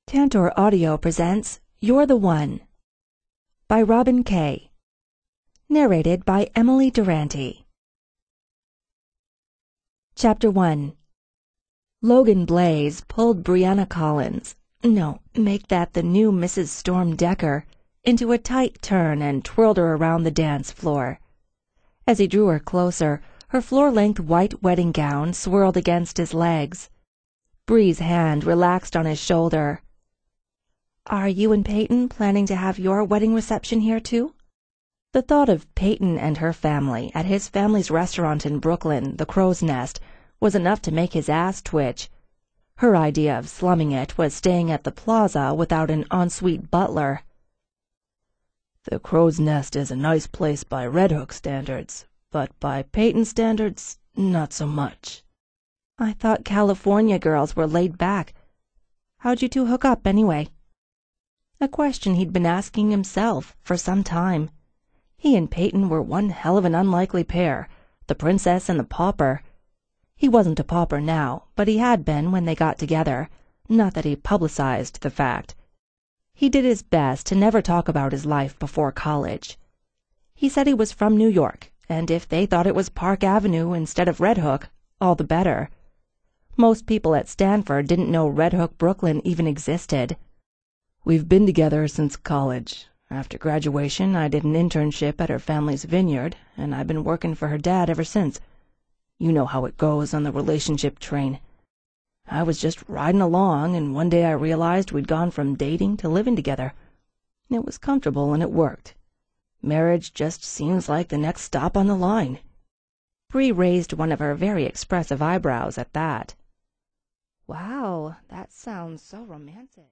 Tantor Audio presents You're the One by Robin Kay. Narrated by Emily Durante. Chapter 1. Logan Blaze pulled Brianna Collins, make that the new Mrs. Storm Decker, into a tight turn and twirled her around the dance floor. As he drew her closer, her floor-length white wedding gown swirled against his legs. Bree's hand relaxed on his shoulder. "Are you and Peyton planning to have your wedding reception here, too?" The thought of Peyton and her family at his family's restaurant in Brooklyn, the Crow's Nest, was enough to make his ass twitch. Her idea of slumming it was staying at the Plaza without an ensuite butler. "The Crow's Nest is a nice place by Red Hook standards, but by Peyton standards, not so much." "I thought California girls were laid back. How'd you two hook up, anyway?" A question he'd been asking himself for some time. He and Peyton were one hell of an unlikely pair, the princess and the pauper. He wasn't a pauper now, but he had been when they got together, not that he publicized the fact. He did his best to never talk about his life before college. He said he was from New York, and if they thought it was Park Avenue instead of Red Hook, all the better. Most people at Stanford didn't know Red Hook, Brooklyn even existed. "We've been together since college. After graduation, I did an internship at her family's vineyard, and I've been working for her dad ever since. You know how it goes on the relationship train. I was just riding along, and one day I realized we'd gone from dating to living together. It was comfortable, and it worked. Marriage just seems like the next stop on the line." Bree raised one of her very expressive eyebrows at that. "Wow, that sounds so romantic."